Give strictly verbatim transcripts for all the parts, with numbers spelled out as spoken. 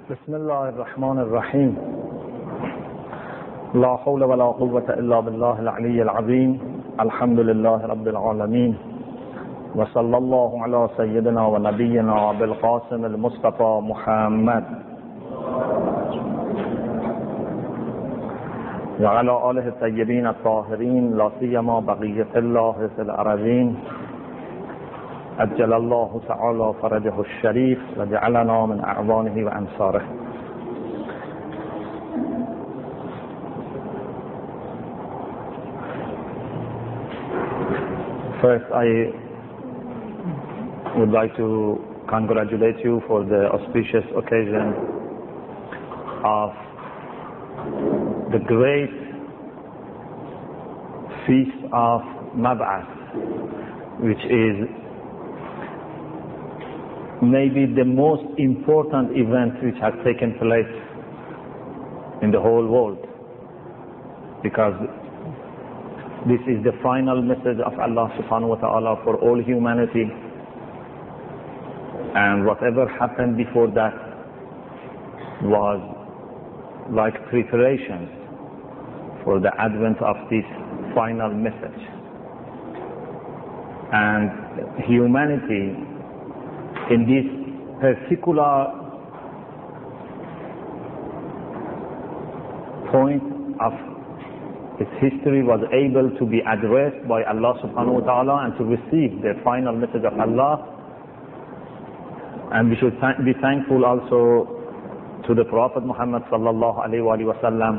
بسم الله الرحمن الرحيم. لا حول ولا قوة إلا بالله العلي العظيم. الحمد لله رب العالمين، وصلى الله على سيدنا ونبينا بالقاسم المصطفى محمد وعلى آله الطيبين الطاهرين، لا سيما بقية الله في الأرضين، عجل الله تعالى فرجه الشريف وجعلنا من أعوانه وأنصاره. First, I would like to congratulate you for the auspicious occasion of the great feast of Mab'ath, which is maybe the most important event which has taken place in the whole world, because this is the final message of Allah subhanahu wa ta'ala for all humanity, and whatever happened before that was like preparations for the advent of this final message. And humanity in this particular point of its history was able to be addressed by Allah subhanahu wa ta'ala and to receive the final message of Allah. And we should th- be thankful also to the Prophet Muhammad sallallahu alayhi wa sallam,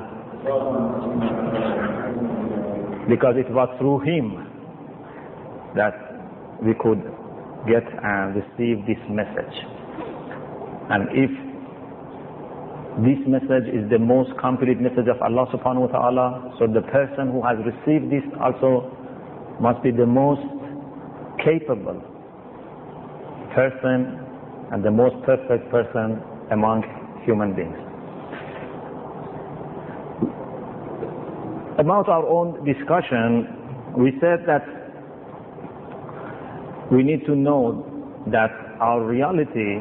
because it was through him that we could get and receive this message. And if this message is the most complete message of Allah subhanahu wa ta'ala, so the person who has received this also must be the most capable person and the most perfect person among human beings. About our own discussion, we said that we need to know that our reality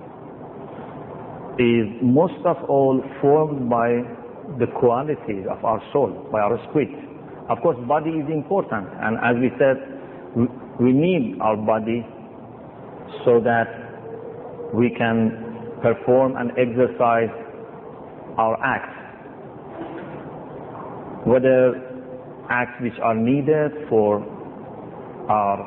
is most of all formed by the qualities of our soul, by our spirit. Of course, body is important, and as we said, we need our body so that we can perform and exercise our acts, whether acts which are needed for our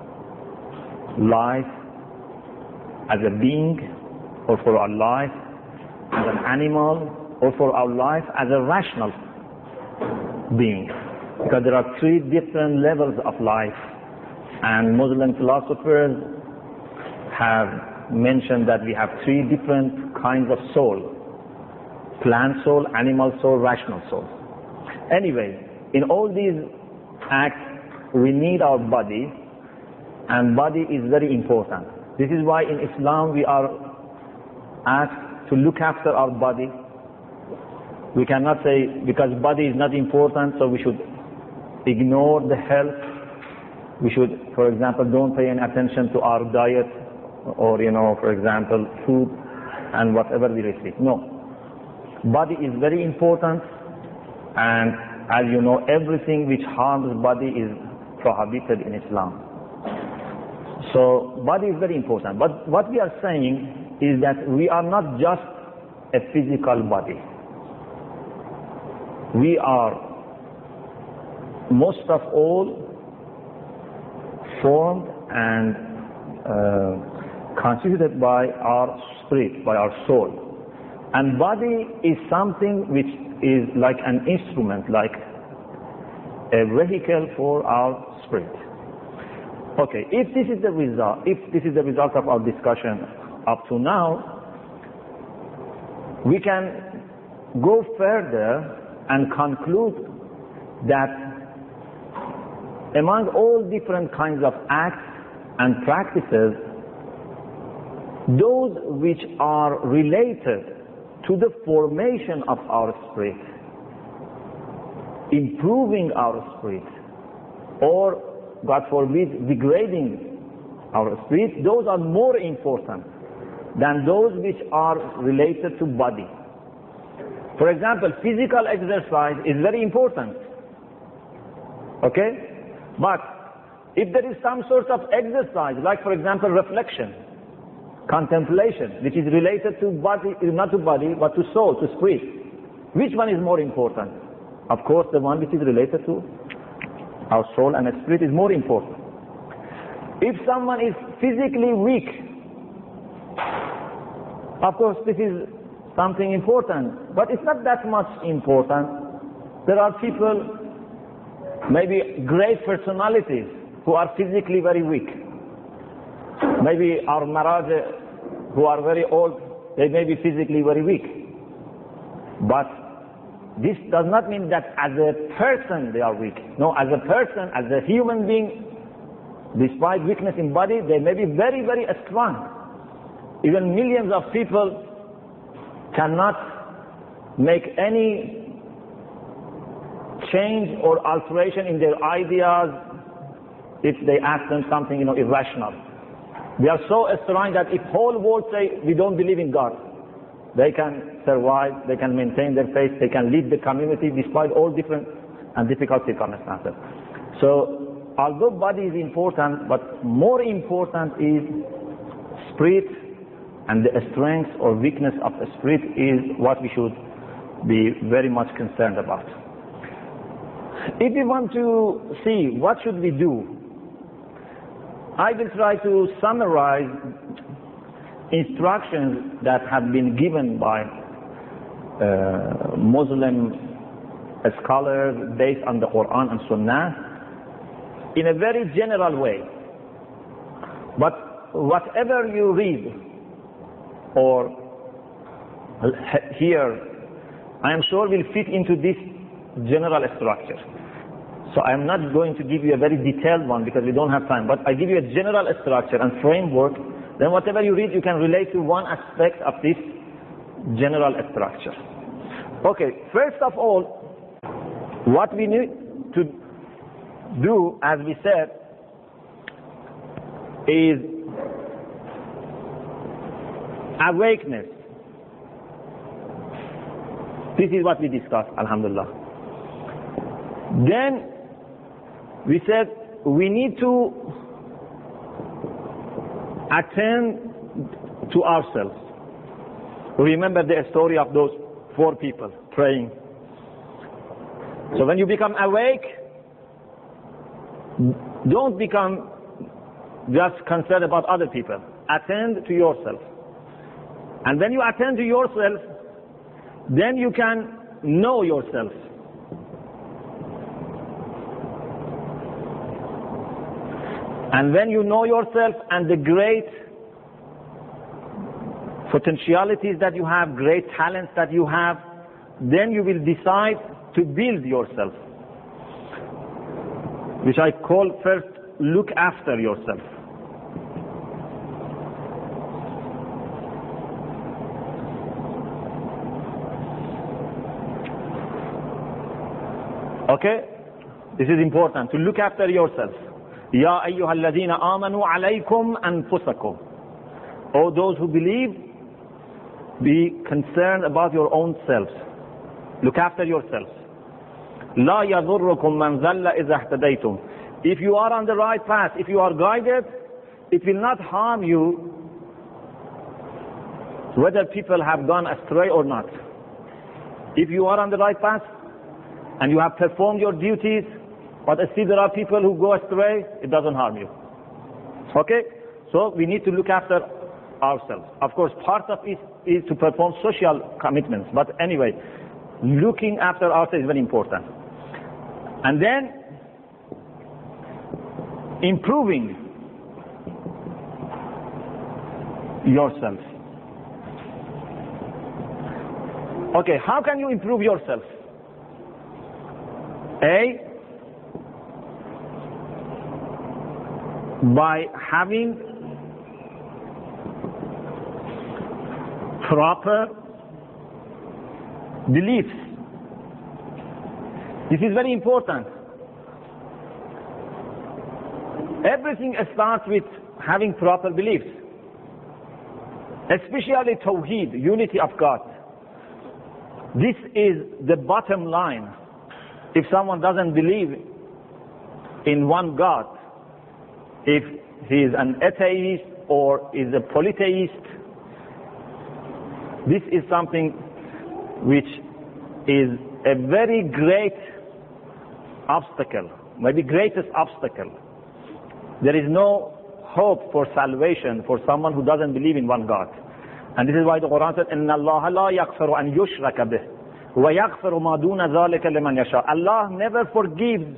life as a being, or for our life as an animal, or for our life as a rational being. Because there are three different levels of life, and Muslim philosophers have mentioned that we have three different kinds of soul: plant soul, animal soul, rational soul. Anyway, in all these acts we need our body, and body is very important. This is why in Islam we are asked to look after our body. We cannot say because body is not important, so we should ignore the health. We should, for example, don't pay any attention to our diet, or, you know, for example, food and whatever we receive. No. Body is very important, and as you know, everything which harms body is prohibited in Islam. So body is very important. But what we are saying is that we are not just a physical body. We are most of all formed and uh, constituted by our spirit, by our soul. And body is something which is like an instrument, like a vehicle for our spirit. Okay, if this is the result, if this is the result of our discussion up to now, we can go further and conclude that among all different kinds of acts and practices, those which are related to the formation of our spirit, improving our spirit, or God forbid, degrading our spirit, those are more important than those which are related to body. For example, physical exercise is very important. Okay? But if there is some sort of exercise, like for example reflection, contemplation, which is related to body, not to body, but to soul, to spirit, which one is more important? Of course, the one which is related to our soul and spirit is more important. If someone is physically weak, of course this is something important, but it's not that much important. There are people, maybe great personalities, who are physically very weak. Maybe our Maharaj, who are very old, they may be physically very weak. But this does not mean that as a person they are weak. No, as a person, as a human being, despite weakness in body, they may be very, very strong. Even millions of people cannot make any change or alteration in their ideas if they ask them something, you know, irrational. They are so strong that if whole world say we don't believe in God, they can survive, they can maintain their faith, they can lead the community despite all different and difficult circumstances. So although body is important, but more important is spirit, and the strength or weakness of the spirit is what we should be very much concerned about. If we want to see what should we do, I will try to summarize instructions that have been given by uh, Muslim scholars based on the Quran and Sunnah in a very general way. But whatever you read or hear, I am sure will fit into this general structure. So I am not going to give you a very detailed one because we don't have time, but I give you a general structure and framework. Then whatever you read, you can relate to one aspect of this general structure. Okay, first of all, what we need to do, as we said, is awakeness. This is what we discussed, alhamdulillah. Then we said we need to attend to ourselves. Remember the story of those four people praying. So when you become awake, don't become just concerned about other people. Attend to yourself. And when you attend to yourself, then you can know yourself. And when you know yourself and the great potentialities that you have, great talents that you have, then you will decide to build yourself, which I call first, look after yourself. Okay? This is important, to look after yourself. Ya ayyuhal ladhina amanu alaykum anfusakum. O those who believe, be concerned about your own selves. Look after yourselves. La yadhurrukum man dhalla idha ihtadaytum. If you are on the right path, if you are guided, it will not harm you whether people have gone astray or not. If you are on the right path and you have performed your duties, but still there are people who go astray, it doesn't harm you. Okay? So we need to look after ourselves. Of course, part of it is to perform social commitments. But anyway, looking after ourselves is very important. And then, improving yourself. Okay, how can you improve yourself? A, by having proper beliefs. This is very important. Everything starts with having proper beliefs. especially Tawheed, unity of God. This is the bottom line. If someone doesn't believe in one God, if he is an atheist or is a polytheist, this is something which is a very great obstacle, maybe greatest obstacle. There is no hope for salvation for someone who doesn't believe in one God. And this is why the Quran said, إِنَّ اللَّهَ لَا يَغْفِرُ أَن يُشْرَكَ بِهِ وَيَغْفِرُ مَا دُونَ ذَلِكَ لِمَنْ يَشَاءُ. Allah never forgives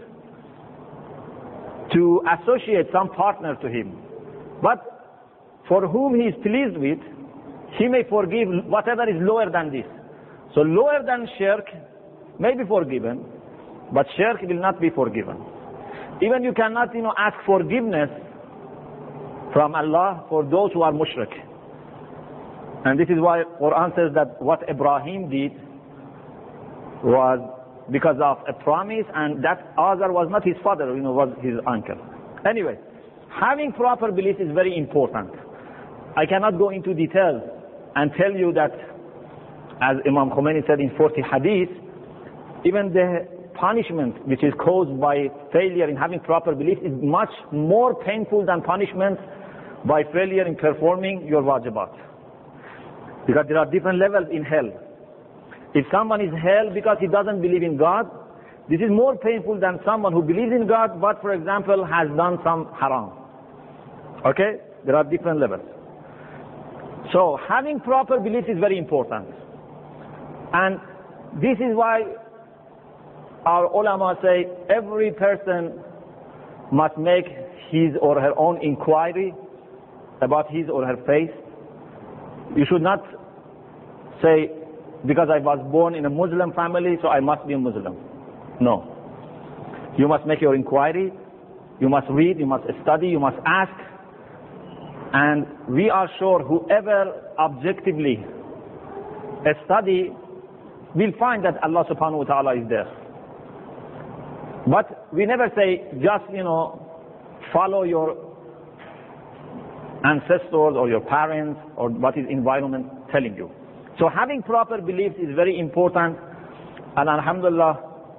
to associate some partner to Him. But for whom He is pleased with, He may forgive whatever is lower than this. So lower than shirk may be forgiven, but shirk will not be forgiven. Even you cannot, you know, ask forgiveness from Allah for those who are mushrik. And this is why Quran says that what Ibrahim did was because of a promise, and that Azar was not his father, you know, was his uncle. Anyway, having proper belief is very important. I cannot go into details and tell you that, as Imam Khomeini said in forty hadith, even the punishment which is caused by failure in having proper belief is much more painful than punishment by failure in performing your wajibat. Because there are different levels in hell. If someone is held because he doesn't believe in God, this is more painful than someone who believes in God but, for example, has done some haram. Okay? There are different levels. So having proper belief is very important. And this is why our ulama say every person must make his or her own inquiry about his or her faith. You should not say, because I was born in a Muslim family, so I must be a Muslim. No. You must make your inquiry, you must read, you must study, you must ask. And we are sure whoever objectively study will find that Allah subhanahu wa ta'ala is there. But we never say, just, you know, follow your ancestors or your parents or what is environment telling you. So having proper beliefs is very important, and alhamdulillah,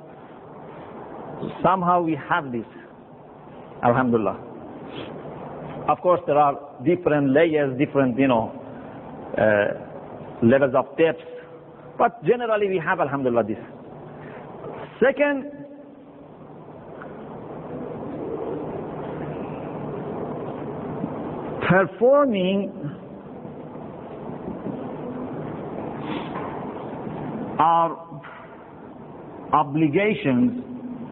somehow we have this. Alhamdulillah. Of course, there are different layers, different, you know, uh, levels of depth, but generally we have, alhamdulillah, this. Second, performing our obligations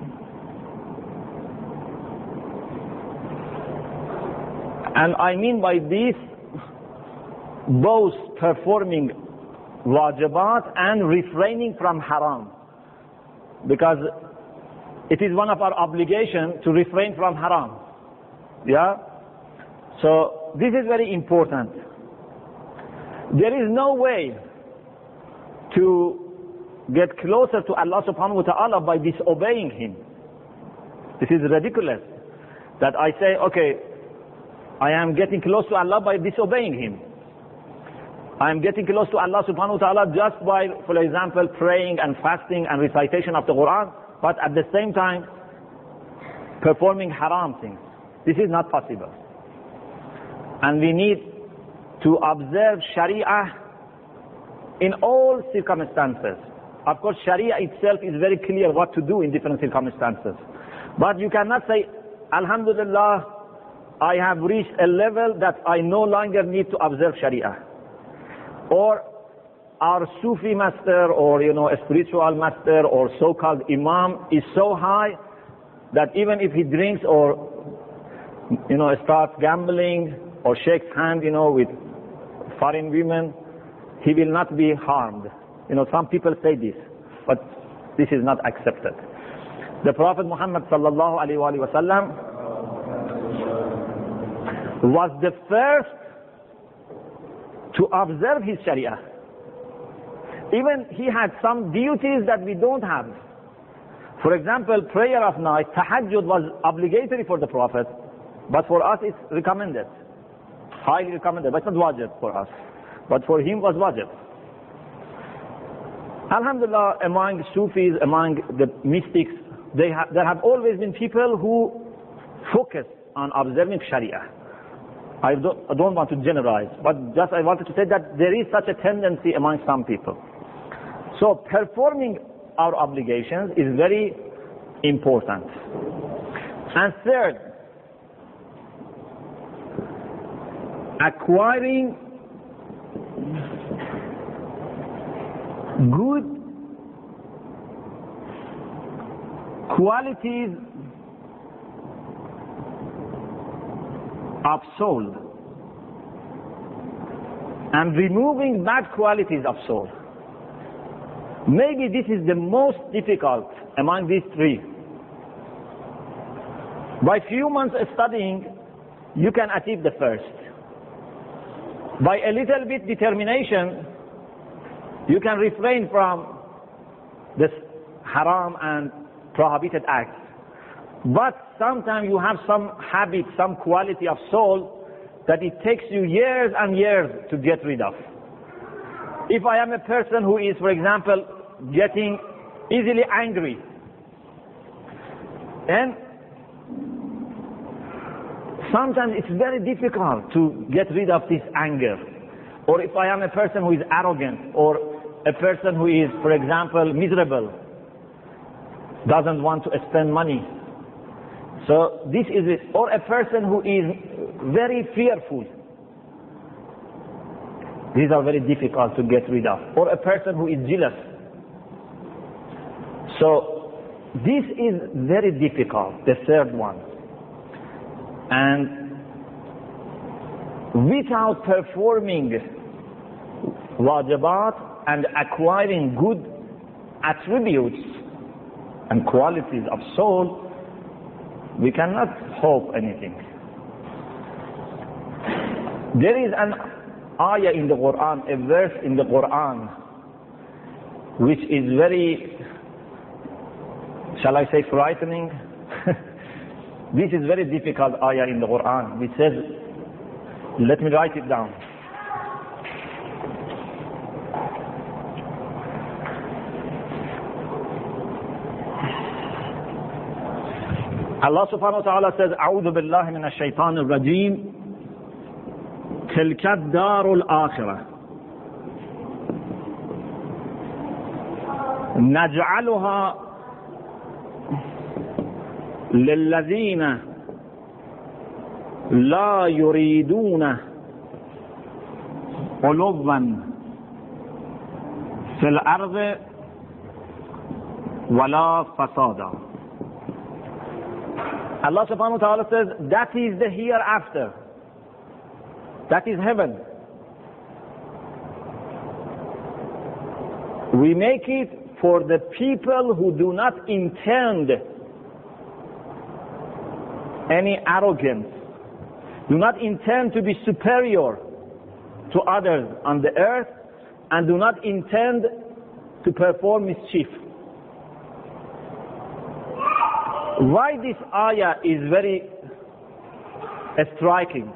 and I mean by this both performing wajibat and refraining from haram, because it is one of our obligations to refrain from haram. Yeah? So this is very important. There is no way to get closer to Allah subhanahu wa ta'ala by disobeying Him. This is ridiculous that I say, okay, I am getting close to Allah by disobeying Him. I am getting close to Allah subhanahu wa ta'ala just by, for example, praying and fasting and recitation of the Quran, but at the same time performing haram things. This is not possible. And we need to observe Sharia in all circumstances. Of course, Sharia itself is very clear what to do in different circumstances. But you cannot say, Alhamdulillah, I have reached a level that I no longer need to observe Sharia. Or our Sufi master, or, you know, a spiritual master, or so-called Imam is so high that even if he drinks or, you know, starts gambling or shakes hand, you know, with foreign women, he will not be harmed. You know, some people say this, but this is not accepted. The Prophet Muhammad sallallahu alaihi wasallam was the first to observe his Sharia. Even he had some duties that we don't have. For example, prayer of night, tahajjud was obligatory for the Prophet, but for us it's recommended, highly recommended, but it's not wajib for us. but for him was wajib. Alhamdulillah, among Sufis, among the mystics, they ha there have always been people who focus on observing Sharia. I don't, I don't want to generalize, but just I wanted to say that there is such a tendency among some people. So performing our obligations is very important. And third, acquiring good qualities of soul and removing bad qualities of soul. Maybe this is the most difficult among these three. By few months studying, you can achieve the first. By a little bit determination, you can refrain from this haram and prohibited acts. But sometimes you have some habit, some quality of soul that it takes you years and years to get rid of. If I am a person who is, for example, getting easily angry, and sometimes it's very difficult to get rid of this anger. Or if I am a person who is arrogant, or a person who is, for example, miserable, doesn't want to spend money. So this is it. Or a person who is very fearful. These are very difficult to get rid of. Or a person who is jealous. So this is very difficult, the third one. And without performing wajibat and acquiring good attributes and qualities of soul, we cannot hope anything. There is an ayah in the Quran, a verse in the Quran, which is very, shall I say, frightening. This is very difficult ayah in the Quran, which says, let me write it down. Allah subhanahu wa ta'ala says, أعوذ بالله من الشيطان الرجيم تلك الدار الآخرة نجعلها للذين لا يريدون علوا في الأرض ولا فسادا. Allah subhanahu wa ta'ala says, that is the hereafter. That is heaven. We make it for the people who do not intend any arrogance, do not intend to be superior to others on the earth, and do not intend to perform mischief. Why this ayah is very striking?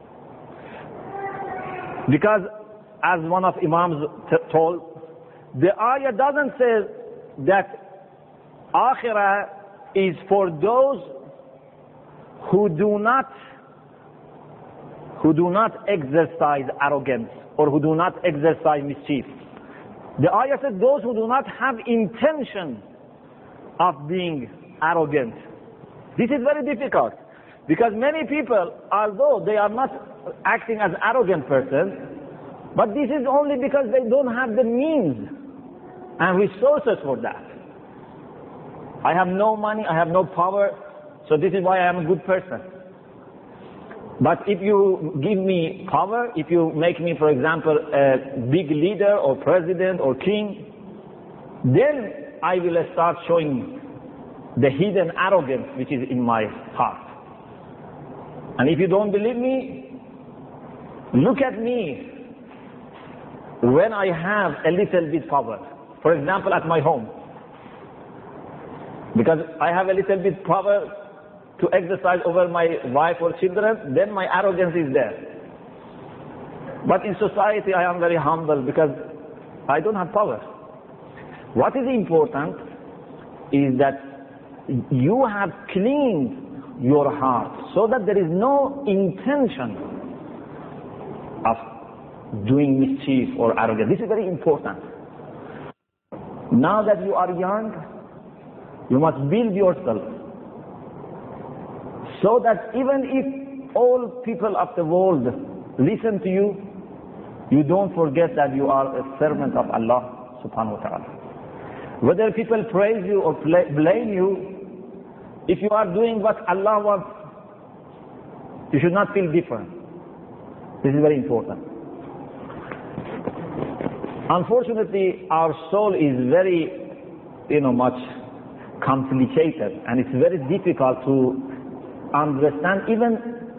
Because as one of Imams told, the ayah doesn't say that akhirah is for those who do not who do not exercise arrogance or who do not exercise mischief. The ayah says those who do not have intention of being arrogant. This is very difficult because many people, although they are not acting as arrogant persons, but this is only because they don't have the means and resources for that. I have no money, I have no power, so this is why I am a good person. But if you give me power, if you make me, for example, a big leader or president or king, then I will start showing the hidden arrogance which is in my heart. And if you don't believe me, look at me when I have a little bit power. For example, at my home. Because I have a little bit power to exercise over my wife or children, then my arrogance is there. But in society I am very humble because I don't have power. What is important is that you have cleaned your heart so that there is no intention of doing mischief or arrogance. This is very important. Now that you are young, you must build yourself so that even if all people of the world listen to you, you don't forget that you are a servant of Allah subhanahu wa ta'ala. Whether people praise you or blame you, if you are doing what Allah wants, you should not feel different. This is very important. Unfortunately, our soul is very, you know, much complicated, and it's very difficult to understand even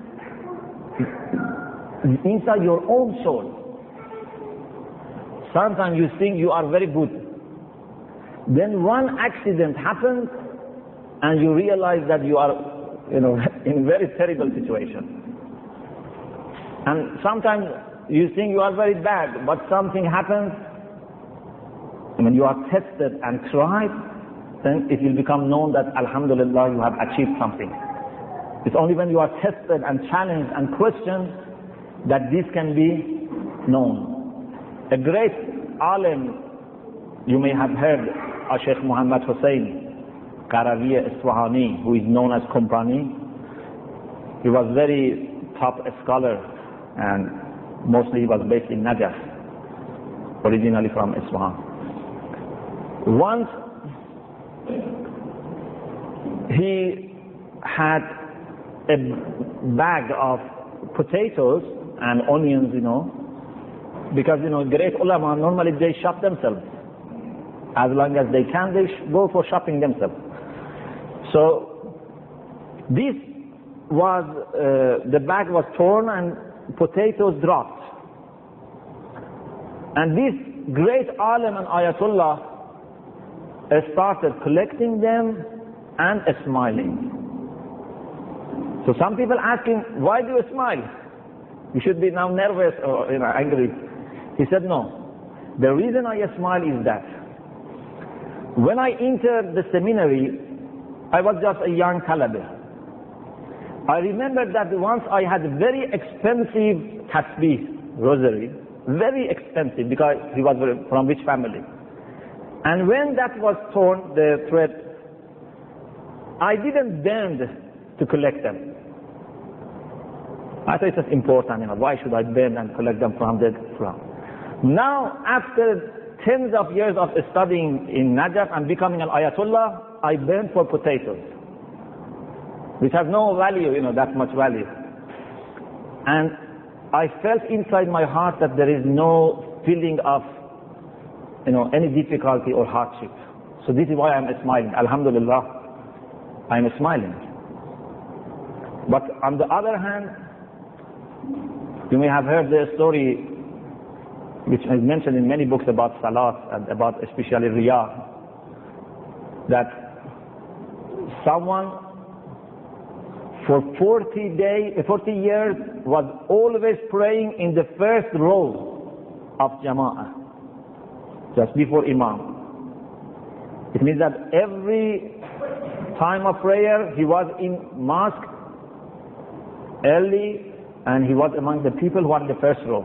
inside your own soul. Sometimes you think you are very good. Then one accident happens and you realize that you are, you know, in a very terrible situation. And sometimes you think you are very bad, but something happens. When you are tested and tried, then it will become known that Alhamdulillah you have achieved something. It's only when you are tested and challenged and questioned that this can be known. A great alim, you may have heard, Sheikh Muhammad Hussain Qarawi Isfahani, who is known as Kompani. He was very top scholar, and mostly he was based in Najaf, originally from Isfahan. Once he had a bag of potatoes and onions, you know, because, you know, great ulama, normally they shop themselves. As long as they can, they go for shopping themselves. So this was, uh, the bag was torn and potatoes dropped. And this great alim and ayatollah started collecting them and smiling. So some people asking, why do you smile? You should be now nervous or, you know, angry. He said, no. The reason I smile is that when I entered the seminary, I was just a young talibah. I remember that once I had a very expensive tasbih, rosary, very expensive because he was from rich family. And when that was torn, the thread, I didn't bend to collect them. I thought it was important, you know, why should I bend and collect them from the ground? Now, after tens of years of studying in Najaf and becoming an ayatollah, I bend for potatoes, which have no value, you know, that much value. And I felt inside my heart that there is no feeling of, you know, any difficulty or hardship. So this is why I'm smiling. Alhamdulillah, I'm smiling. But on the other hand, you may have heard the story which is mentioned in many books about salat and about especially riyah, that someone for forty days, forty years was always praying in the first row of Jama'ah, just before Imam. It means that every time of prayer he was in mosque early, and he was among the people who are in the first row.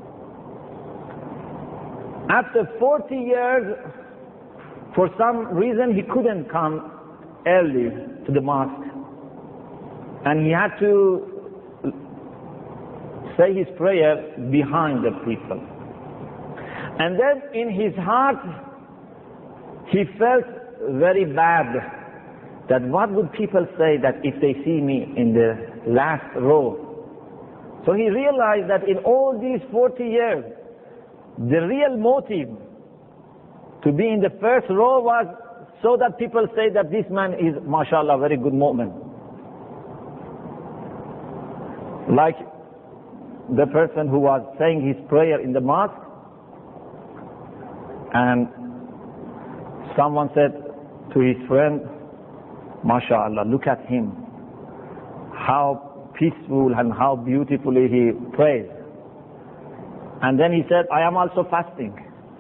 After forty years, for some reason he couldn't come early to the mosque, and he had to say his prayer behind the people. And then in his heart he felt very bad, that what would people say that if they see me in the last row. So he realized that in all these forty years, the real motive to be in the first row was so that people say that this man is, mashallah, very good mu'min. Like the person who was saying his prayer in the mosque, and someone said to his friend, mashallah, look at him, how peaceful and how beautifully he prays. And then he said, I am also fasting.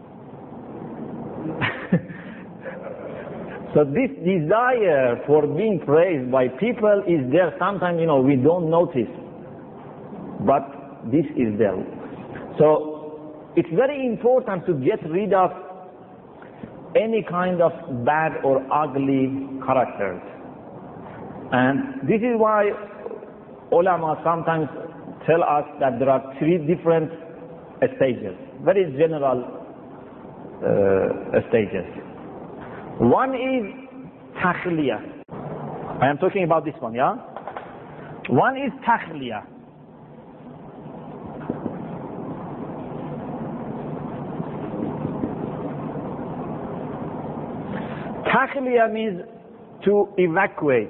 So this desire for being praised by people is there. Sometimes, you know, we don't notice, but this is there. So it's very important to get rid of any kind of bad or ugly characters. And this is why ulama sometimes tell us that there are three different stages, very general uh, stages. One is takhliya. I am talking about this one, yeah? One is takhliya. Takhliya means to evacuate,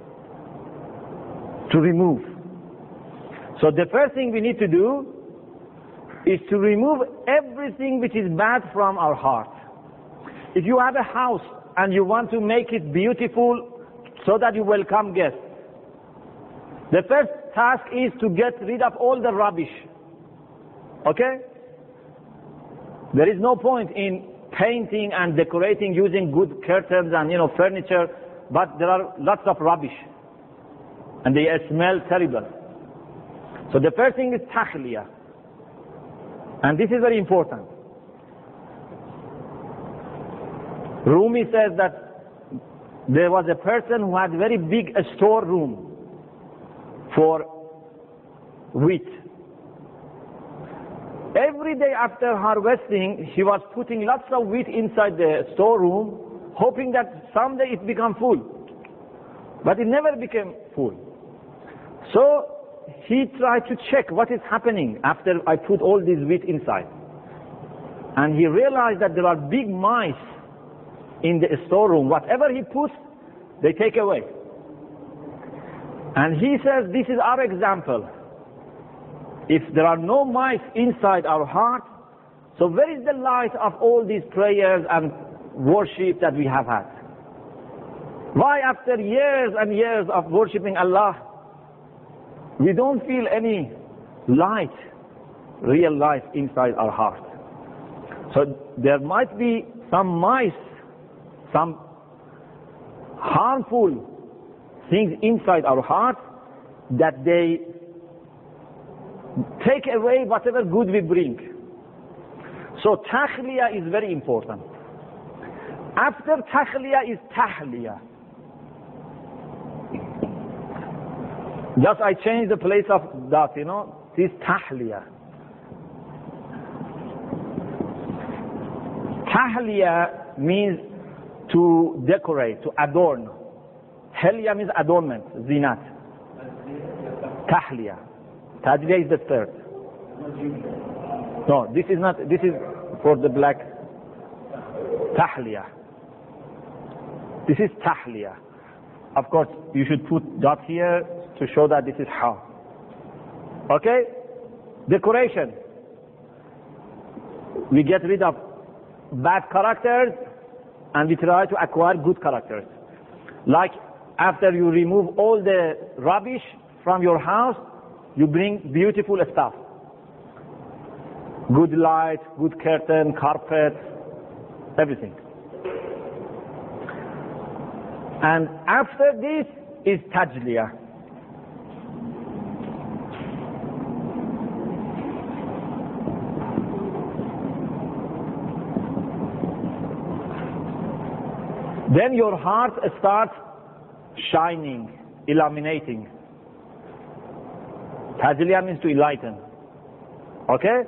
to remove. So the first thing we need to do is to remove everything which is bad from our heart. If you have a house and you want to make it beautiful so that you welcome guests, the first task is to get rid of all the rubbish. Okay? There is no point in painting and decorating using good curtains and, you know, furniture, but there are lots of rubbish and they smell terrible. So the first thing is takhliya, and this is very important. Rumi says that there was a person who had very big storeroom for wheat. Every day after harvesting, he was putting lots of wheat inside the storeroom, hoping that someday it become full. But it never became full. So he tried to check what is happening after I put all this wheat inside. And he realized that there are big mice in the storeroom. Whatever he puts, they take away. And he says this is our example. If there are no mice inside our heart, so where is the light of all these prayers and worship that we have had? Why after years and years of worshipping Allah, we don't feel any light, real light inside our heart? So there might be some mice, some harmful things inside our heart that they take away whatever good we bring. So takhliya is very important. After takhliya is tahliya. Just I changed the place of that, you know, this tahliya. Tahliya means to decorate, to adorn. Helya means adornment, zinat. Tahliya. Tajliya is the third. No, this is not, this is for the black. Tahliya. This is tahliya. Of course, you should put dot here to show that this is ha. Okay? Decoration. We get rid of bad characters and we try to acquire good characters. Like after you remove all the rubbish from your house, you bring beautiful stuff. Good light, good curtain, carpet, everything. And after this is tajliya. Then your heart starts shining, illuminating. Tajliya means to enlighten. Okay?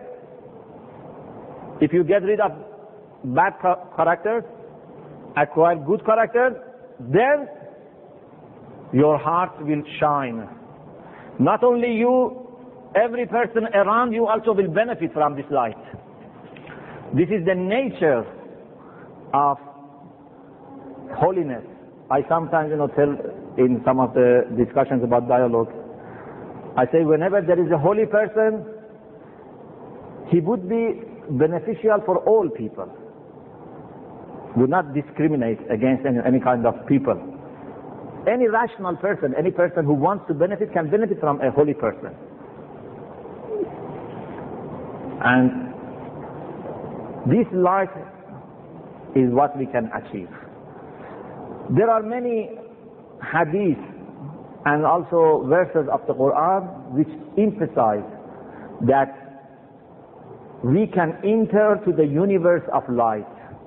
If you get rid of bad characters, acquire good characters, then your heart will shine. Not only you, every person around you also will benefit from this light. This is the nature of holiness. I sometimes, you know, tell in some of the discussions about dialogue, I say whenever there is a holy person, he would be beneficial for all people. Would not discriminate against any, any kind of people. Any rational person, any person who wants to benefit can benefit from a holy person. And this light is what we can achieve. There are many hadiths and also verses of the Quran which emphasize that we can enter to the universe of light.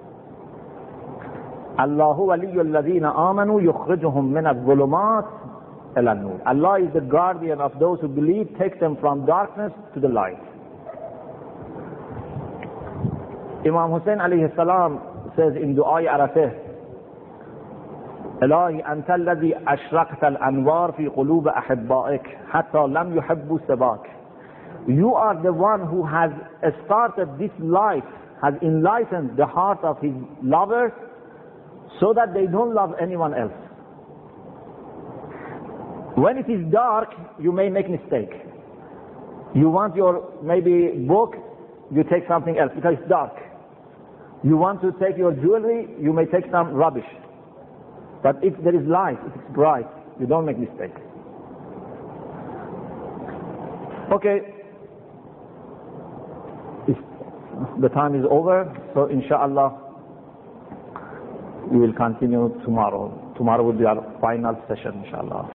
Allahu waliyul ladina amanu yukhrijuhum min adh-dhulumat ila an-nur. Allah is the guardian of those who believe, takes them from darkness to the light. Imam Hussein alayhi salam says in Du'a Arafah, إلهي أنت الذي أشرقت الأنوار في قلوب أحبائك حتى لم يحبوا سواك. You are the one who has started this light, has enlightened the heart of his lovers so that they don't love anyone else. When it is dark, you may make mistake. You want your maybe book, you take something else because it's dark. You want to take your jewelry, you may take some rubbish. But if there is light, if it's bright, you don't make mistake. Okay, if the time is over, so inshallah we will continue tomorrow. Tomorrow will be our final session, inshallah.